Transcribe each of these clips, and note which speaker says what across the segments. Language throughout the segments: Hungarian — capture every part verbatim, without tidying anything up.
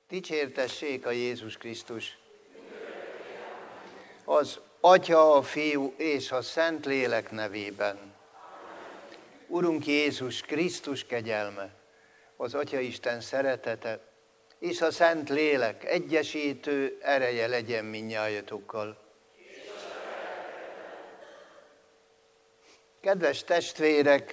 Speaker 1: Dicsértessék a Jézus Krisztus! Az Atya, a Fiú és a Szentlélek nevében. Urunk Jézus Krisztus kegyelme, az Atyaisten szeretete és a Szentlélek egyesítő ereje legyen mindnyájatokkal. Kedves testvérek!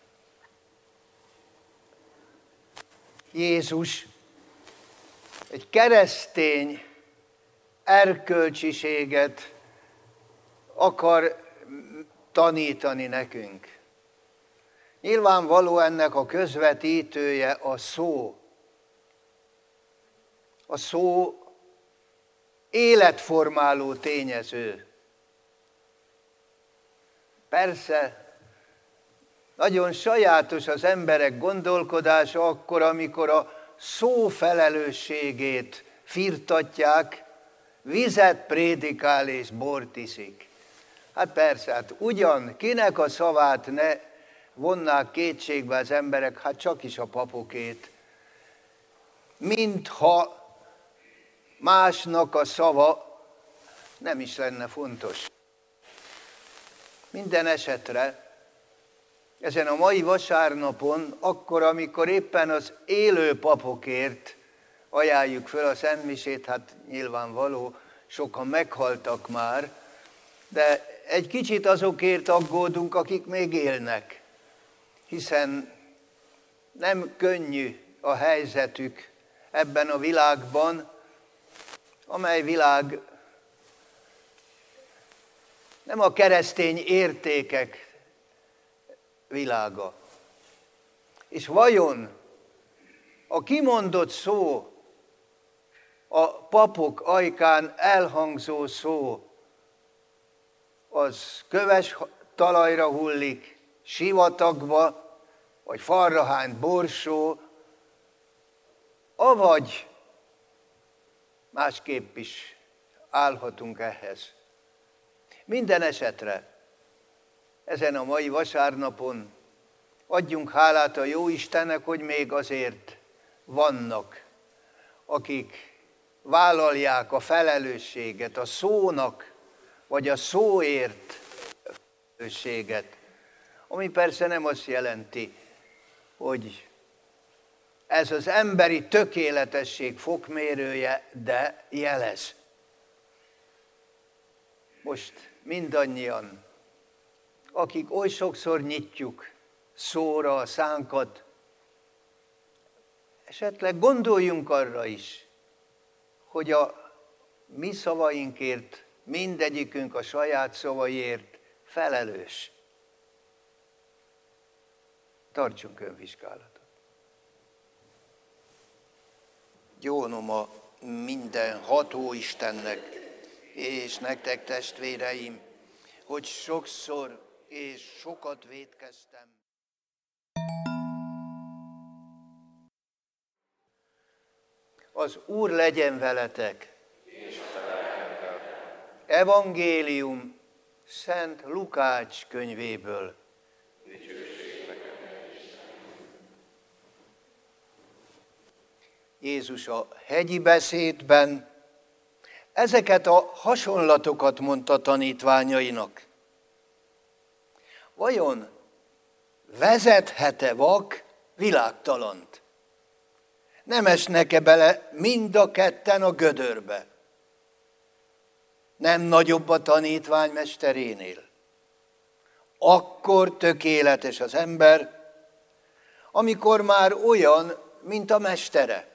Speaker 1: Jézus egy keresztény erkölcsiséget akar tanítani nekünk. Nyilvánvaló ennek a közvetítője a szó. A szó életformáló tényező. Persze, nagyon sajátos az emberek gondolkodása akkor, amikor a szó felelősségét firtatják, vizet prédikál és bort iszik. Hát persze, hát ugyan kinek a szavát ne vonnák kétségbe az emberek, hát csak is a papokét. Mintha másnak a szava nem is lenne fontos. Minden esetre ezen a mai vasárnapon, akkor, amikor éppen az élő papokért ajánljuk föl a szentmisét, hát nyilvánvaló, sokan meghaltak már, de egy kicsit azokért aggódunk, akik még élnek, hiszen nem könnyű a helyzetük ebben a világban, amely világ nem a keresztény értékek világa. És vajon a kimondott szó, a papok ajkán elhangzó szó, az köves talajra hullik, sivatagba, vagy falra hányt borsó, avagy másképp is állhatunk ehhez. Minden esetre ezen a mai vasárnapon adjunk hálát a Jóistennek, hogy még azért vannak, akik vállalják a felelősséget, a szónak, vagy a szóért felelősséget, ami persze nem azt jelenti, hogy ez az emberi tökéletesség fokmérője, de jelez. Most mindannyian, akik oly sokszor nyitjuk szóra a szánkat, esetleg gondoljunk arra is, hogy a mi szavainkért, mindegyikünk a saját szavaiért felelős. Tartsunk önvizsgálatot. Gyónom a minden ható Istennek, és nektek testvéreim, hogy sokszor és sokat vétkeztem. Az Úr legyen veletek. És Evangélium Szent Lukács könyvéből. Jézus a hegyi beszédben ezeket a hasonlatokat mondta tanítványainak. Vajon vezethet-e vak világtalant? Nem esnek-e bele mind a ketten a gödörbe? Nem nagyobb a tanítvány mesterénél? Akkor tökéletes az ember, amikor már olyan, mint a mestere.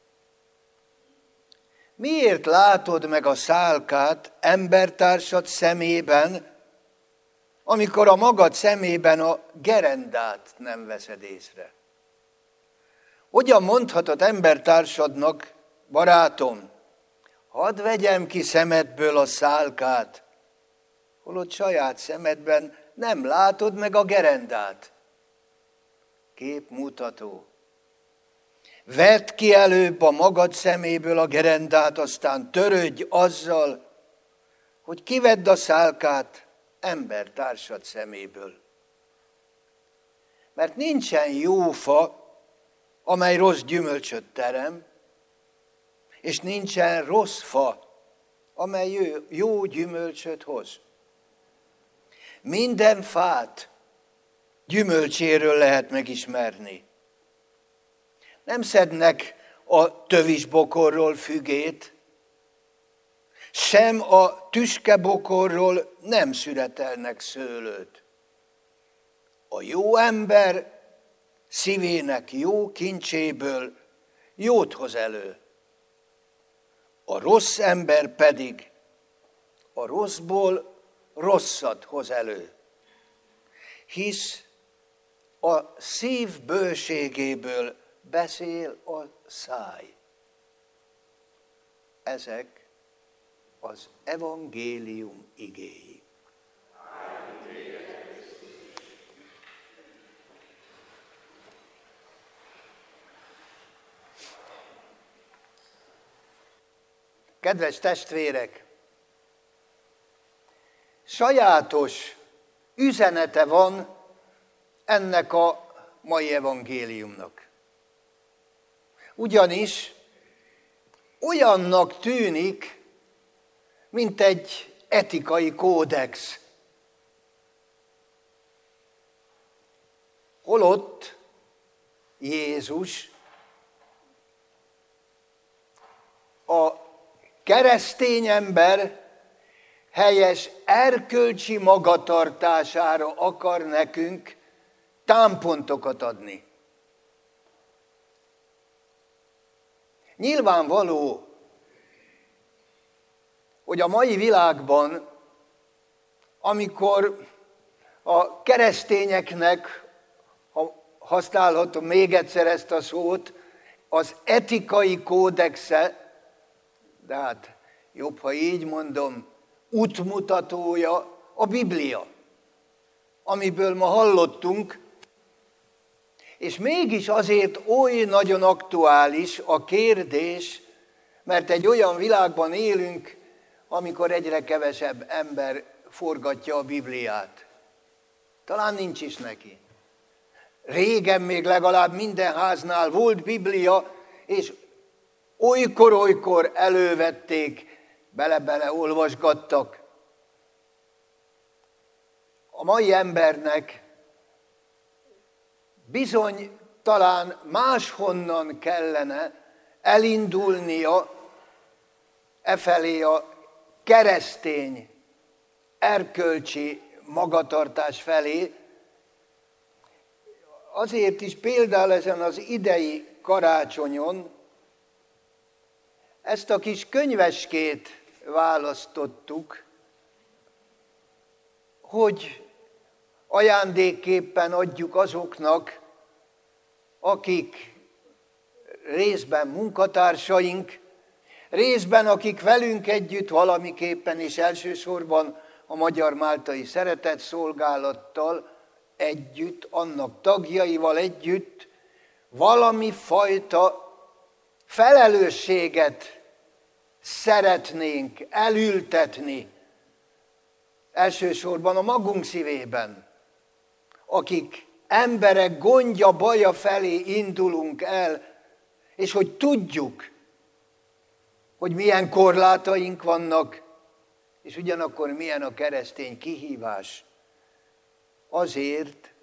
Speaker 1: Miért látod meg a szálkát embertársad szemében, amikor a magad szemében a gerendát nem veszed észre? Hogyan mondhatod embertársadnak, barátom, hadd vegyem ki szemedből a szálkát, holott saját szemedben nem látod meg a gerendát? Képmutató. Vedd ki előbb a magad szeméből a gerendát, aztán törődj azzal, hogy kivedd a szálkát embertársad szeméből. Mert nincsen jó fa, amely rossz gyümölcsöt terem, és nincsen rossz fa, amely jó, jó gyümölcsöt hoz. Minden fát gyümölcséről lehet megismerni. Nem szednek a tövisbokorról fügét, sem a tüskebokorról nem szüretelnek szőlőt. A jó ember szívének jó kincséből jót hoz elő. A rossz ember pedig a rosszból rosszat hoz elő. Hisz a szív bőségéből beszél a száj. Ezek az evangélium igéi. Kedves testvérek, sajátos üzenete van ennek a mai evangéliumnak. Ugyanis olyannak tűnik, mint egy etikai kódex. Holott Jézus a keresztény ember helyes erkölcsi magatartására akar nekünk támpontokat adni. Nyilvánvaló, hogy a mai világban, amikor a keresztényeknek, ha használhatom még egyszer ezt a szót, az etikai kódexe, de hát jobb, ha így mondom, útmutatója a Biblia, amiből ma hallottunk, és mégis azért oly nagyon aktuális a kérdés, mert egy olyan világban élünk, amikor egyre kevesebb ember forgatja a Bibliát. Talán nincs is neki. Régen még legalább minden háznál volt Biblia, és olykor-olykor elővették, bele-bele olvasgattak. A mai embernek bizony talán máshonnan kellene elindulnia efelé a keresztény erkölcsi magatartás felé. Azért is például ezen az idei karácsonyon ezt a kis könyveskét választottuk, hogy ajándékképpen adjuk azoknak, akik részben munkatársaink, részben akik velünk együtt valamiképpen és elsősorban a Magyar Máltai Szeretetszolgálattal együtt, annak tagjaival együtt valami fajta felelősséget szeretnénk elültetni, elsősorban a magunk szívében, akik emberek gondja, baja felé indulunk el, és hogy tudjuk, hogy milyen korlátaink vannak, és ugyanakkor milyen a keresztény kihívás. Azért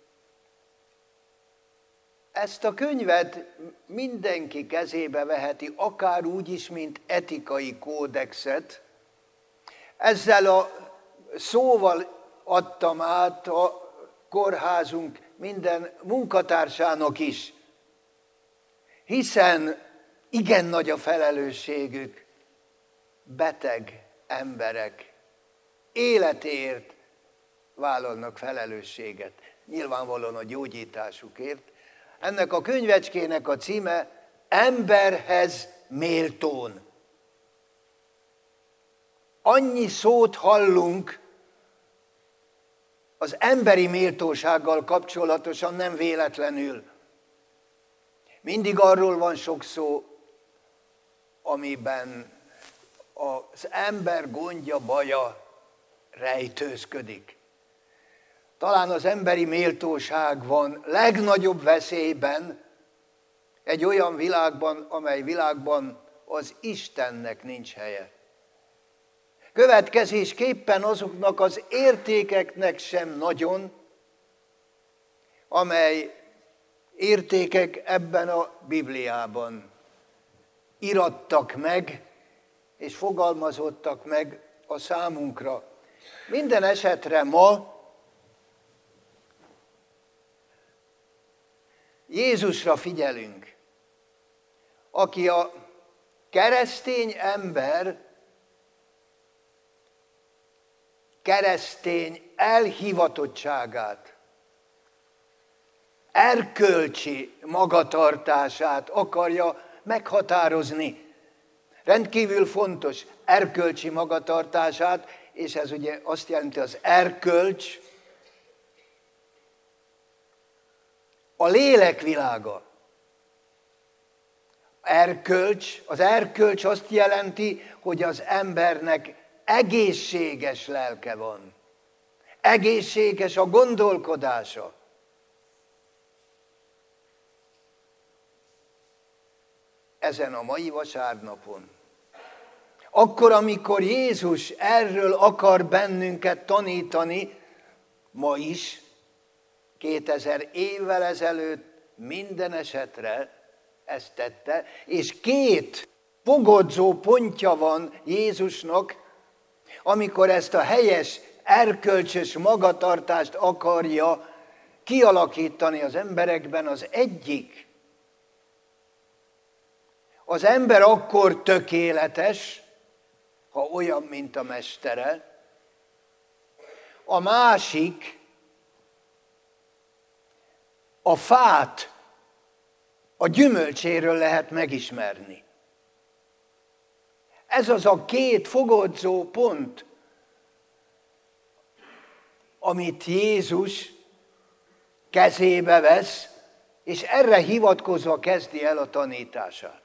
Speaker 1: ezt a könyvet mindenki kezébe veheti, akár úgy is, mint etikai kódexet. Ezzel a szóval adtam át a kórházunk minden munkatársának is, hiszen igen nagy a felelősségük, beteg emberek életéért vállalnak felelősséget, nyilvánvalóan a gyógyításukért. Ennek a könyvecskének a címe Emberhez méltón. Annyi szót hallunk az emberi méltósággal kapcsolatosan, nem véletlenül. Mindig arról van sok szó, amiben az ember gondja, baja rejtőzködik. Talán az emberi méltóság van legnagyobb veszélyben egy olyan világban, amely világban az Istennek nincs helye. Következésképpen azoknak az értékeknek sem nagyon, amely értékek ebben a Bibliában irattak meg, és fogalmazottak meg a számunkra. Minden esetre ma Jézusra figyelünk, aki a keresztény ember keresztény elhivatottságát, erkölcsi magatartását akarja meghatározni. Rendkívül fontos erkölcsi magatartását, és ez ugye azt jelenti, az erkölcs, a lélekvilága. Erkölcs, az erkölcs azt jelenti, hogy az embernek egészséges lelke van. Egészséges a gondolkodása. Ezen a mai vasárnapon. Akkor, amikor Jézus erről akar bennünket tanítani, ma is, kétezer évvel ezelőtt minden esetre ezt tette, és két fogodzó pontja van Jézusnak, amikor ezt a helyes, erkölcsös magatartást akarja kialakítani az emberekben. Az egyik, az ember akkor tökéletes, ha olyan, mint a mestere. A másik, a fát a gyümölcséről lehet megismerni. Ez az a két fogodzó pont, amit Jézus kezébe vesz, és erre hivatkozva kezdi el a tanítását.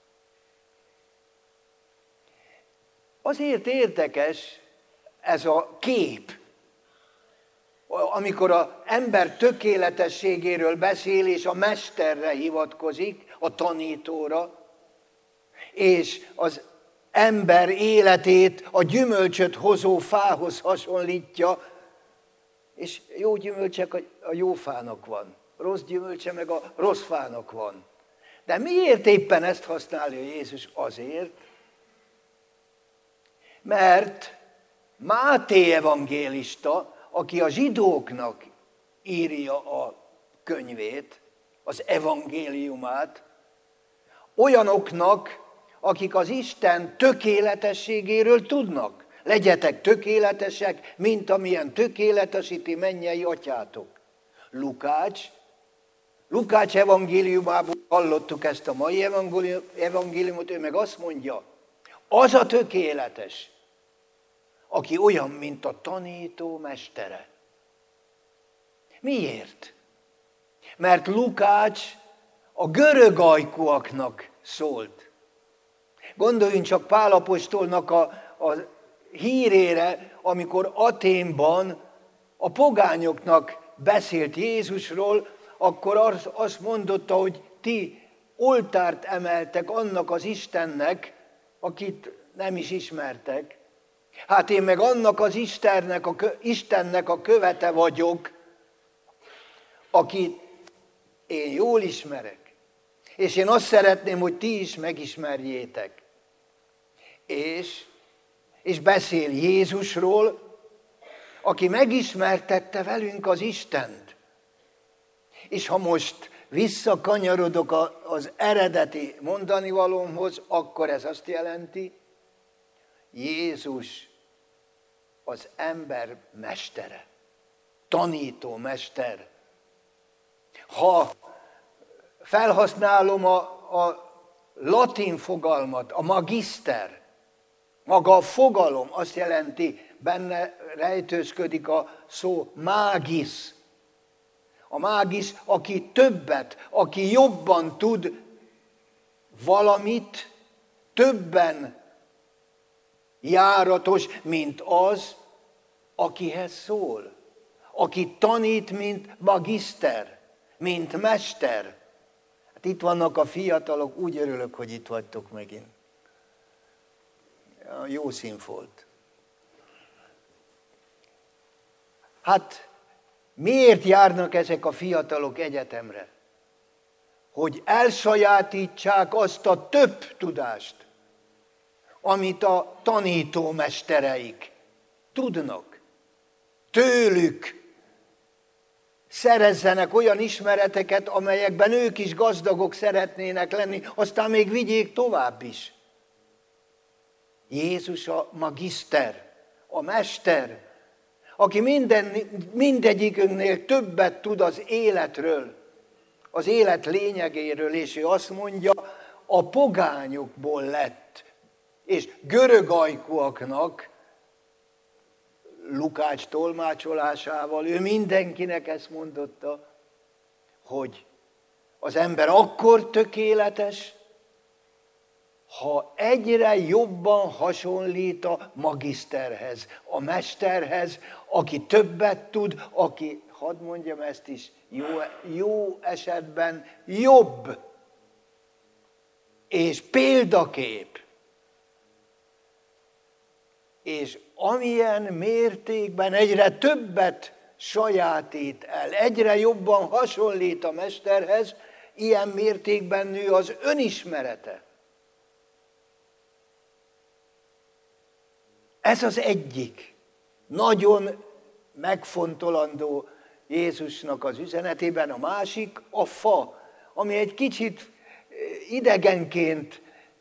Speaker 1: Azért érdekes ez a kép, amikor az ember tökéletességéről beszél, és a mesterre hivatkozik, a tanítóra, és az ember életét a gyümölcsöt hozó fához hasonlítja, és jó gyümölcsek a jó fának van, rossz gyümölcse meg a rossz fának van. De miért éppen ezt használja Jézus? Azért, mert Máté evangélista, aki a zsidóknak írja a könyvét, az evangéliumát, olyanoknak, akik az Isten tökéletességéről tudnak. Legyetek tökéletesek, mint amilyen tökéletesíti mennyei atyátok. Lukács, Lukács evangéliumából hallottuk ezt a mai evangéliumot, ő meg azt mondja, az a tökéletes, aki olyan, mint a tanító mestere. Miért? Mert Lukács a görögajkúaknak szólt. Gondoljunk csak Pál apostolnak a, a hírére, amikor Athénban a pogányoknak beszélt Jézusról, akkor azt mondotta, hogy ti oltárt emeltek annak az Istennek, akit nem is ismertek. Hát én meg annak az Istennek a, Istennek a követe vagyok, akit én jól ismerek. És én azt szeretném, hogy ti is megismerjétek. És, és beszél Jézusról, aki megismertette velünk az Istent. És ha most visszakanyarodok az eredeti mondanivalómhoz, akkor ez azt jelenti, Jézus az ember mestere, tanító mester. Ha felhasználom a, a latin fogalmat, a magiszter, maga a fogalom azt jelenti, benne rejtőzködik a szó mágis. A mágis, aki többet, aki jobban tud valamit, többen járatos, mint az, akihez szól. Aki tanít, mint magiszter, mint mester. Hát itt vannak a fiatalok, úgy örülök, hogy itt vagytok megint. jó színfolt. Hát miért járnak ezek a fiatalok egyetemre? Hogy elsajátítsák azt a több tudást, amit a tanítómestereik tudnak. Tőlük szerezzenek olyan ismereteket, amelyekben ők is gazdagok szeretnének lenni, aztán még vigyék tovább is. Jézus a magiszter, a mester, aki minden, mindegyikünknél többet tud az életről, az élet lényegéről, és ő azt mondja, a pogányokból lett, és görögajkúaknak, Lukács tolmácsolásával, ő mindenkinek ezt mondotta, hogy az ember akkor tökéletes, ha egyre jobban hasonlít a magiszterhez, a mesterhez, aki többet tud, aki, hadd mondjam ezt is, jó, jó esetben jobb, és példakép. És amilyen mértékben egyre többet sajátít el, egyre jobban hasonlít a mesterhez, ilyen mértékben nő az önismerete. Ez az egyik nagyon megfontolandó Jézusnak az üzenetében, a másik a fa, ami egy kicsit idegenként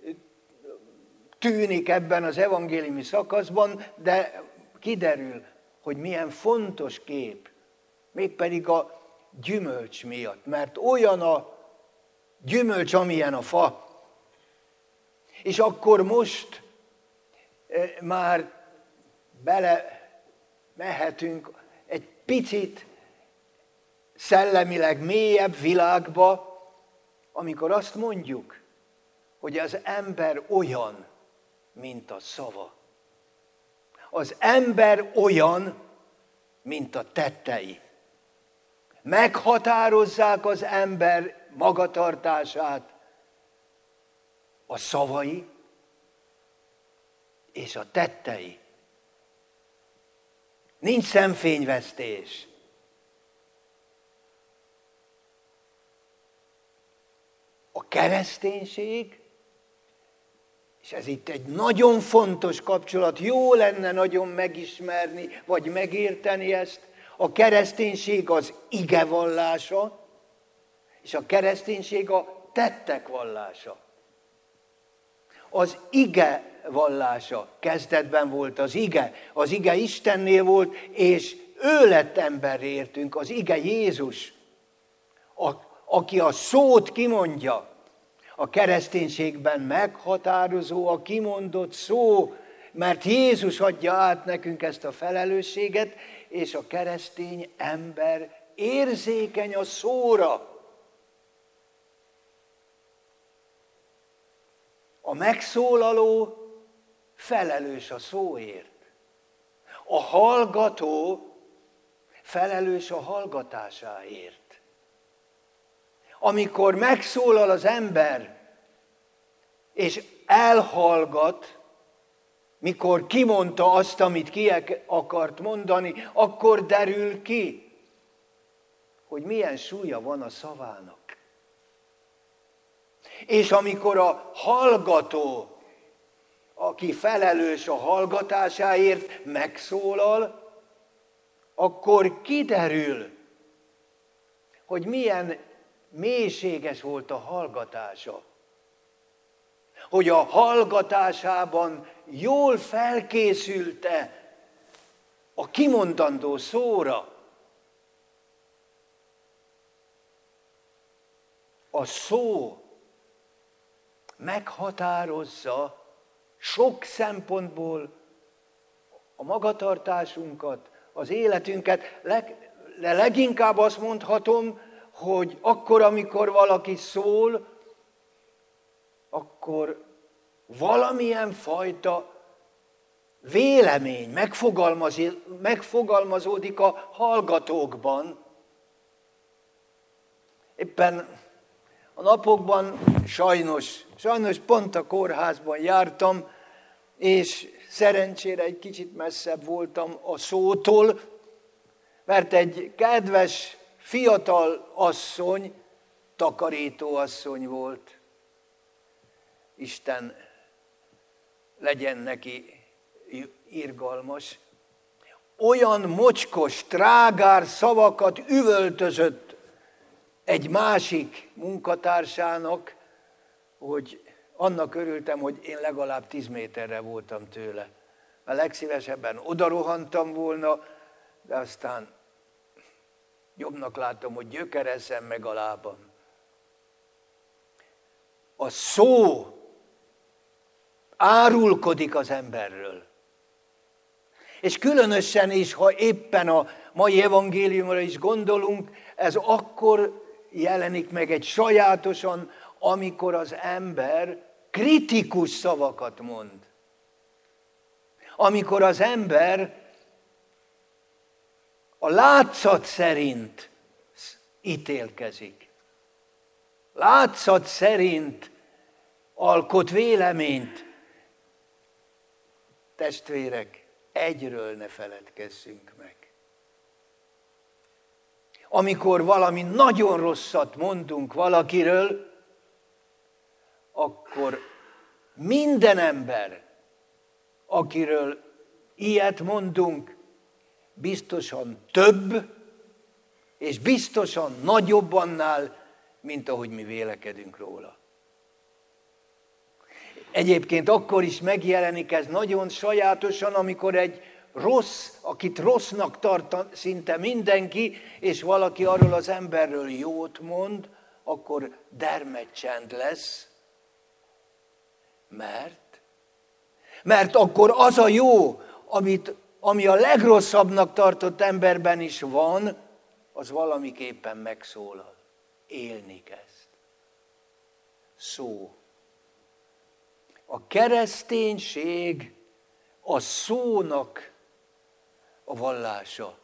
Speaker 1: tűnik ebben az evangéliumi szakaszban, de kiderül, hogy milyen fontos kép, mégpedig a gyümölcs miatt, mert olyan a gyümölcs, amilyen a fa. És akkor most már bele mehetünk egy picit szellemileg mélyebb világba, amikor azt mondjuk, hogy az ember olyan, mint a szava. Az ember olyan, mint a tettei. Meghatározzák az ember magatartását a szavai és a tettei. Nincs szemfényvesztés. A kereszténység, és ez itt egy nagyon fontos kapcsolat, jó lenne nagyon megismerni, vagy megérteni ezt, a kereszténység az ige vallása, és a kereszténység a tettek vallása. Az ige vallása kezdetben volt az ige, az ige Istennél volt, és ő lett emberré értünk, az ige Jézus, a, aki a szót kimondja. A kereszténységben meghatározó a kimondott szó, mert Jézus adja át nekünk ezt a felelősséget, és a keresztény ember érzékeny a szóra. A megszólaló felelős a szóért. A hallgató felelős a hallgatásáért. Amikor megszólal az ember, és elhallgat, mikor kimondta azt, amit ki akart mondani, akkor derül ki, hogy milyen súlya van a szavának. És amikor a hallgató, aki felelős a hallgatásáért, megszólal, akkor kiderül, hogy milyen mélységes volt a hallgatása. Hogy a hallgatásában jól felkészülte a kimondandó szóra. A szó meghatározza sok szempontból a magatartásunkat, az életünket, de leginkább azt mondhatom, hogy akkor, amikor valaki szól, akkor valamilyen fajta vélemény megfogalmazódik a hallgatókban. Éppen a napokban sajnos, sajnos pont a kórházban jártam, és szerencsére egy kicsit messzebb voltam a szótól, mert egy kedves, fiatal asszony, takarító asszony volt. Isten legyen neki irgalmas. Olyan mocskos, trágár szavakat üvöltözött egy másik munkatársának, hogy annak örültem, hogy én legalább tíz méterre voltam tőle. A legszívesebben odarohantam volna, de aztán jobbnak látom, hogy gyökerezzem meg a lábam. A szó árulkodik az emberről. És különösen is, ha éppen a mai evangéliumra is gondolunk, ez akkor jelenik meg egy sajátosan, amikor az ember kritikus szavakat mond. Amikor az ember a látszat szerint ítélkezik. Látszat szerint alkot véleményt. Testvérek, egyről ne feledkezzünk meg. Amikor valami nagyon rosszat mondunk valakiről, akkor minden ember, akiről ilyet mondunk, biztosan több, és biztosan nagyobb annál, mint ahogy mi vélekedünk róla. Egyébként akkor is megjelenik ez nagyon sajátosan, amikor egy rossz, akit rossznak tart szinte mindenki, és valaki arról az emberről jót mond, akkor dermedtsend lesz. Mert? Mert akkor az a jó, amit, ami a legrosszabbnak tartott emberben is van, az valamiképpen megszólal. Élni kezd. Szó. A kereszténység a szónak a vallása.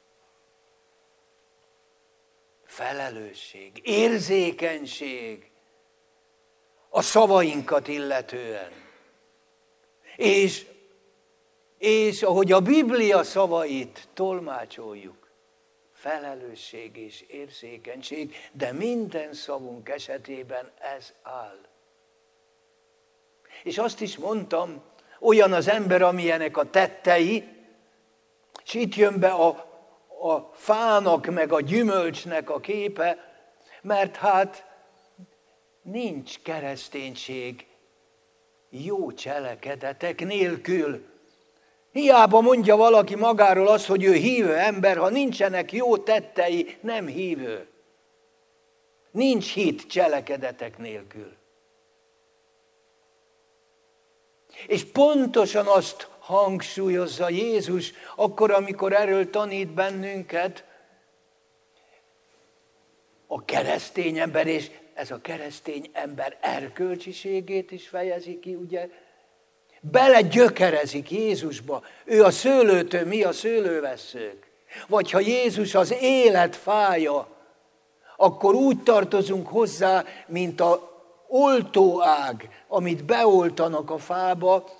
Speaker 1: Felelősség, érzékenység a szavainkat illetően. És, és ahogy a Biblia szavait tolmácsoljuk, felelősség és érzékenység, de minden szavunk esetében ez áll. És azt is mondtam, olyan az ember, amilyenek a tettei, és itt jön be a, a fának meg a gyümölcsnek a képe, mert hát nincs kereszténység jó cselekedetek nélkül. Hiába mondja valaki magáról azt, hogy ő hívő ember, ha nincsenek jó tettei, nem hívő. Nincs hit cselekedetek nélkül. És pontosan azt hangsúlyozza Jézus, akkor, amikor erről tanít bennünket, a keresztény ember, és ez a keresztény ember erkölcsiségét is fejezi ki, ugye? Belegyökerezik Jézusba. Ő a szőlőtő, mi a szőlővesszők. Vagy ha Jézus az élet fája, akkor úgy tartozunk hozzá, mint a oltóág, amit beoltanak a fába,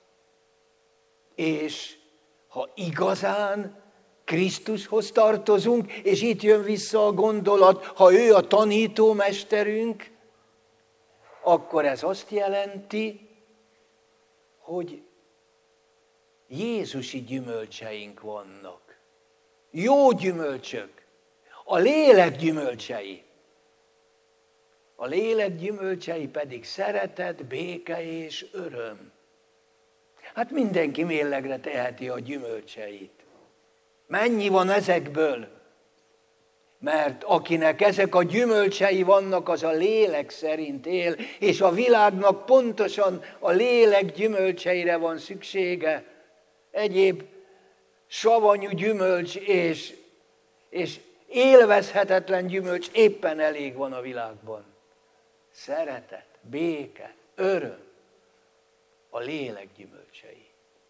Speaker 1: és ha igazán Krisztushoz tartozunk, és itt jön vissza a gondolat, ha ő a tanítómesterünk, akkor ez azt jelenti, hogy jézusi gyümölcseink vannak. Jó gyümölcsök. A lélek gyümölcsei. A lélek gyümölcsei pedig szeretet, béke és öröm. Hát mindenki mérlegre teheti a gyümölcseit. Mennyi van ezekből? Mert akinek ezek a gyümölcsei vannak, az a lélek szerint él, és a világnak pontosan a lélek gyümölcseire van szüksége. Egyéb savanyú gyümölcs és, és élvezhetetlen gyümölcs éppen elég van a világban. Szeretet, béke, öröm, a lélek gyümölcsei.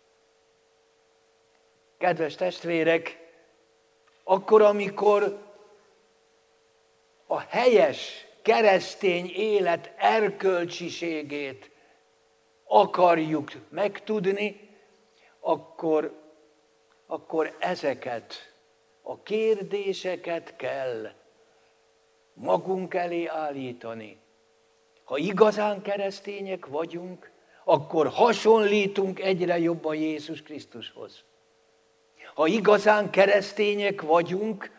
Speaker 1: Kedves testvérek, akkor, amikor a helyes keresztény élet erkölcsiségét akarjuk megtudni, akkor, akkor ezeket a kérdéseket kell magunk elé állítani. Ha igazán keresztények vagyunk, akkor hasonlítunk egyre jobban Jézus Krisztushoz. Ha igazán keresztények vagyunk,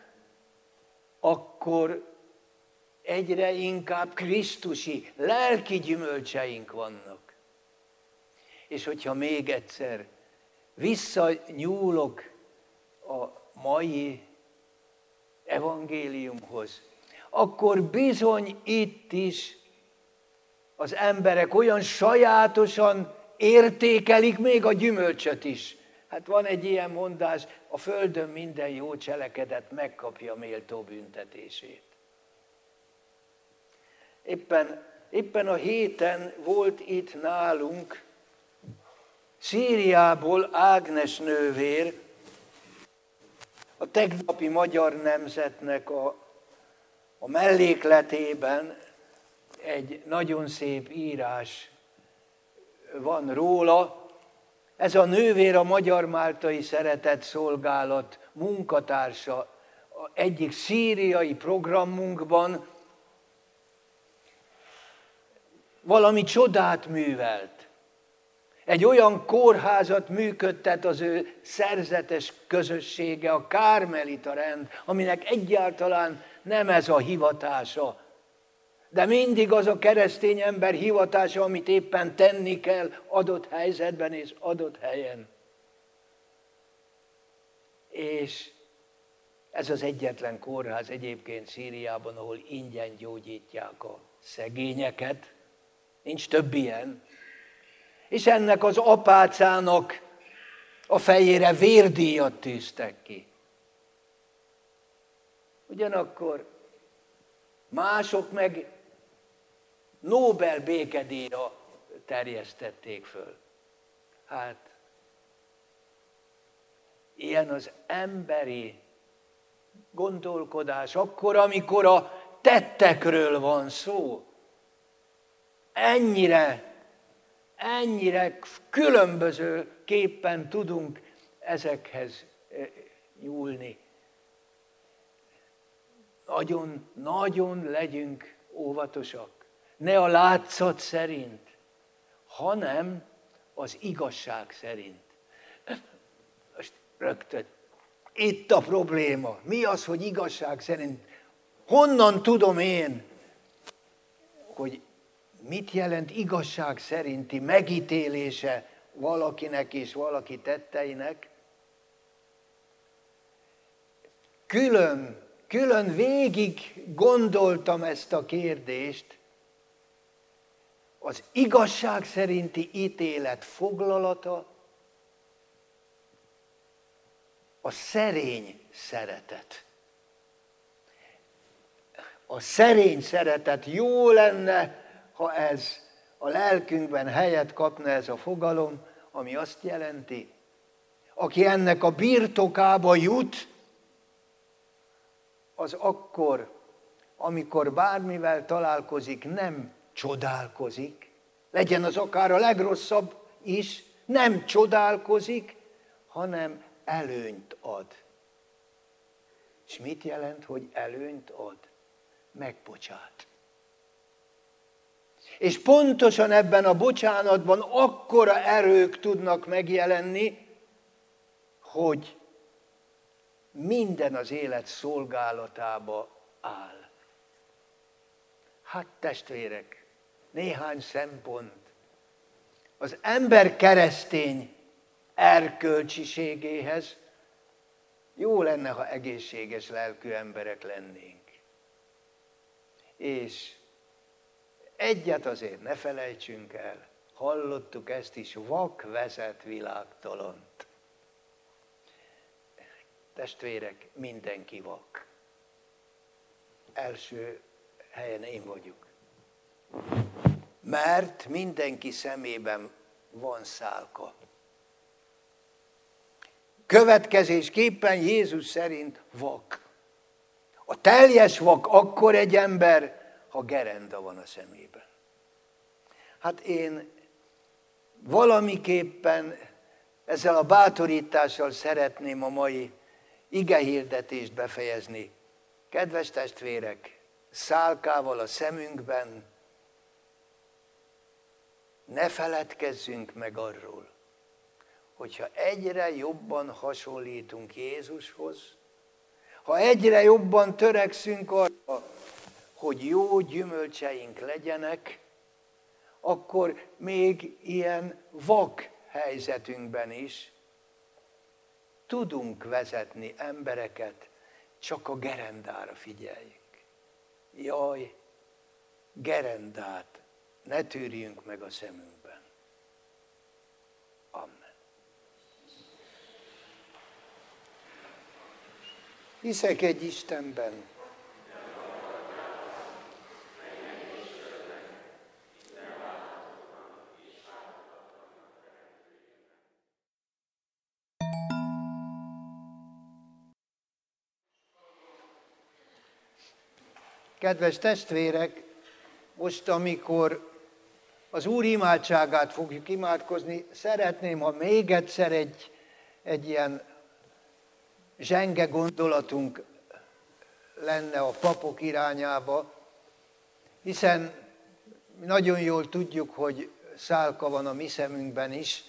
Speaker 1: akkor egyre inkább krisztusi, lelki gyümölcseink vannak. És hogyha még egyszer visszanyúlok a mai evangéliumhoz, akkor bizony itt is az emberek olyan sajátosan értékelik még a gyümölcsöt is. Hát van egy ilyen mondás, a földön minden jó cselekedet megkapja méltó büntetését. Éppen, éppen a héten volt itt nálunk Szíriából Ágnes nővér, a tegnapi Magyar Nemzetnek a, a mellékletében egy nagyon szép írás van róla. Ez a nővér a Magyar Máltai Szeretett Szolgálat munkatársa egyik szíriai programunkban. Valami csodát művelt. Egy olyan kórházat működtet az ő szerzetes közössége, a Kármelita rend, aminek egyáltalán nem ez a hivatása. De mindig az a keresztény ember hivatása, amit éppen tenni kell adott helyzetben és adott helyen. És ez az egyetlen kórház egyébként Szíriában, ahol ingyen gyógyítják a szegényeket. Nincs több ilyen. És ennek az apácának a fejére vérdíjat tűztek ki. Ugyanakkor mások meg Nobel békedíjra terjesztették föl. Hát, ilyen az emberi gondolkodás, akkor, amikor a tettekről van szó. Ennyire, ennyire különbözőképpen tudunk ezekhez nyúlni. Nagyon, nagyon legyünk óvatosak. Ne a látszat szerint, hanem az igazság szerint. Most rögtön itt a probléma. Mi az, hogy igazság szerint? Honnan tudom én, hogy mit jelent igazság szerinti megítélése valakinek és valaki tetteinek? Külön, külön végig gondoltam ezt a kérdést. Az igazság szerinti ítélet foglalata a szerény szeretet. A szerény szeretet, jó lenne, ha ez a lelkünkben helyet kapna, ez a fogalom, ami azt jelenti, aki ennek a birtokába jut, az akkor, amikor bármivel találkozik, nem csodálkozik, legyen az akár a legrosszabb is, nem csodálkozik, hanem előnyt ad. És mit jelent, hogy előnyt ad? Megbocsát. És pontosan ebben a bocsánatban akkora erők tudnak megjelenni, hogy minden az élet szolgálatába áll. Hát testvérek, néhány szempont. Az ember keresztény erkölcsiségéhez jó lenne, ha egészséges lelkű emberek lennénk. És egyet azért ne felejtsünk el, hallottuk ezt is, vak vezet világtalant. Testvérek, mindenki vak. Első helyen én vagyok. Mert mindenki szemében van szálka. Következésképpen Jézus szerint vak. A teljes vak akkor egy ember, ha gerenda van a szemében. Hát én valamiképpen ezzel a bátorítással szeretném a mai igehirdetést befejezni. Kedves testvérek, szálkával a szemünkben ne feledkezzünk meg arról, hogyha egyre jobban hasonlítunk Jézushoz, ha egyre jobban törekszünk arra, hogy jó gyümölcseink legyenek, akkor még ilyen vak helyzetünkben is tudunk vezetni embereket, csak a gerendára figyeljünk. Jaj, gerendát ne tűrjünk meg a szemünkben. Amen. Hiszek egy Istenben, kedves testvérek, most, amikor az Úr imádságát fogjuk imádkozni, szeretném, ha még egyszer egy, egy ilyen zsenge gondolatunk lenne a papok irányába, hiszen nagyon jól tudjuk, hogy szálka van a mi szemünkben is,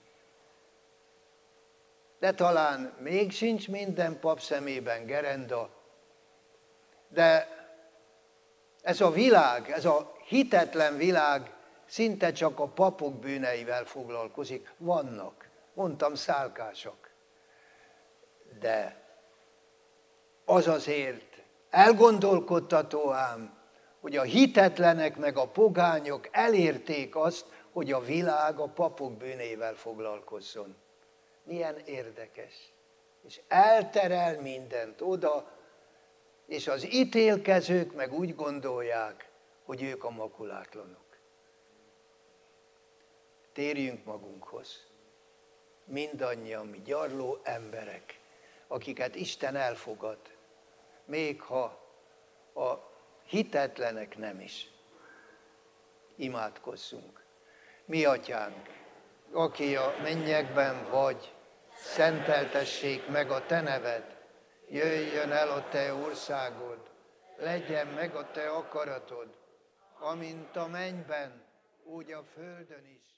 Speaker 1: de talán még sincs minden pap szemében gerenda, de ez a világ, ez a hitetlen világ szinte csak a papok bűneivel foglalkozik. Vannak, mondtam, szálkások. De az azért elgondolkodtató ám, hogy a hitetlenek meg a pogányok elérték azt, hogy a világ a papok bűnével foglalkozzon. Milyen érdekes. És elterel mindent oda, és az ítélkezők meg úgy gondolják, hogy ők a makulátlanok. Térjünk magunkhoz. Mindannyian mi gyarló emberek, akiket Isten elfogad, még ha a hitetlenek nem is. Imádkozzunk. Mi atyánk, aki a mennyekben vagy, szenteltessék meg a te neved, jöjjön el a te országod, legyen meg a te akaratod, amint a mennyben, úgy a földön is.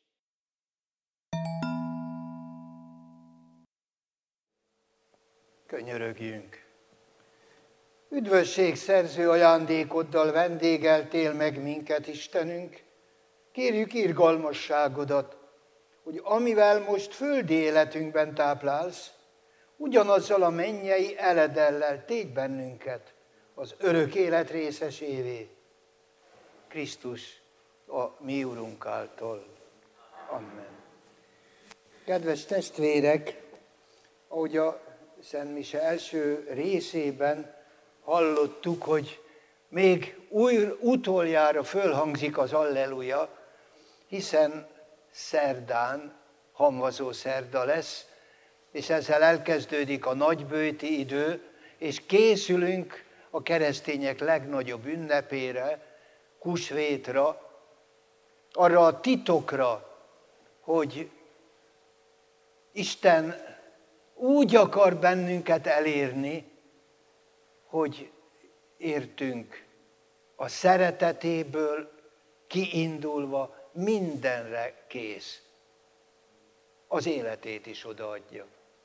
Speaker 1: Könyörögjünk! Üdvösség szerző ajándékoddal vendégeltél meg minket, Istenünk. Kérjük irgalmasságodat, hogy amivel most földi életünkben táplálsz, ugyanazzal a mennyei eledellel tégy bennünket az örök élet részesévé. Krisztus a mi Urunk által. Amen. Kedves testvérek, ahogy a Szent Mise első részében hallottuk, hogy még új, utoljára fölhangzik az Alleluja, hiszen szerdán hamvazó szerda lesz, és ezzel elkezdődik a nagybőti idő, és készülünk a keresztények legnagyobb ünnepére, húsvétra, arra a titokra, hogy Isten úgy akar bennünket elérni, hogy értünk a szeretetéből kiindulva mindenre kész. Az életét is odaadja.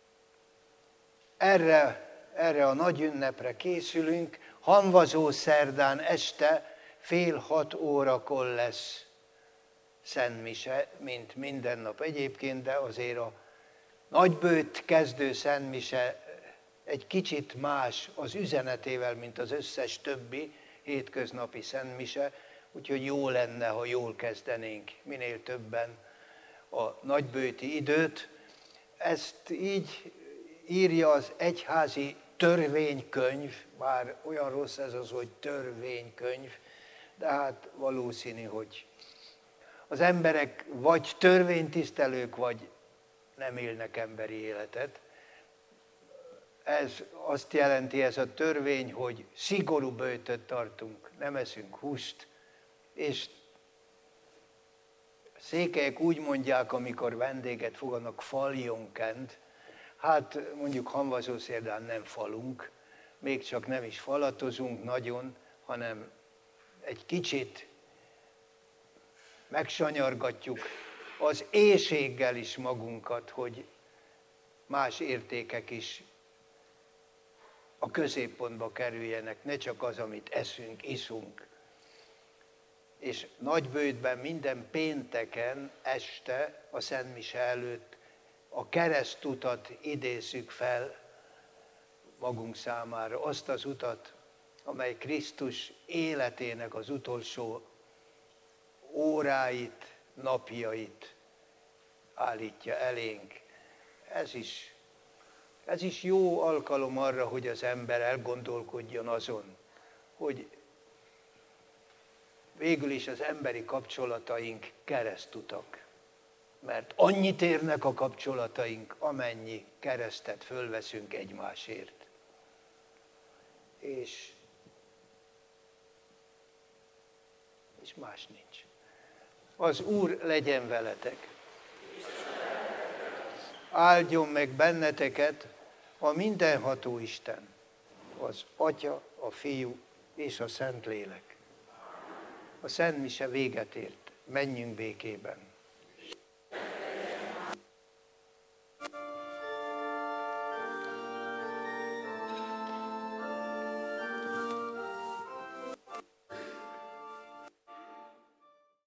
Speaker 1: Erre, erre a nagy ünnepre készülünk, hamvazó szerdán este fél hat órakor lesz Szent Mise, mint minden nap egyébként, de azért a nagybőt kezdő Szent Mise egy kicsit más az üzenetével, mint az összes többi hétköznapi Szent Mise, úgyhogy jó lenne, ha jól kezdenénk minél többen a nagybőti időt. Ezt így írja az egyházi törvénykönyv, bár olyan rossz ez az, hogy törvénykönyv, de hát valószínű, hogy az emberek vagy törvénytisztelők, vagy nem élnek emberi életet. Ez azt jelenti, ez a törvény, hogy szigorú böjtöt tartunk, nem eszünk húst, és székelyek úgy mondják, amikor vendéget fogadnak, faljonkent. Hát mondjuk Hamvasószerdán nem falunk, még csak nem is falatozunk nagyon, hanem egy kicsit megsanyargatjuk az éhséggel is magunkat, hogy más értékek is a középpontba kerüljenek, ne csak az, amit eszünk, iszunk. És Nagybőjtben minden pénteken este a Szentmise előtt a keresztutat idézzük fel magunk számára, azt az utat, amely Krisztus életének az utolsó óráit, napjait állítja elénk. Ez is, ez is jó alkalom arra, hogy az ember elgondolkodjon azon, hogy végül is az emberi kapcsolataink keresztutak. Mert annyit érnek a kapcsolataink, amennyi keresztet fölveszünk egymásért. És, és más nincs. Az Úr legyen veletek. Áldjon meg benneteket a mindenható Isten, az Atya, a Fiú és a Szentlélek. A Szent Mise véget ért. Menjünk békében.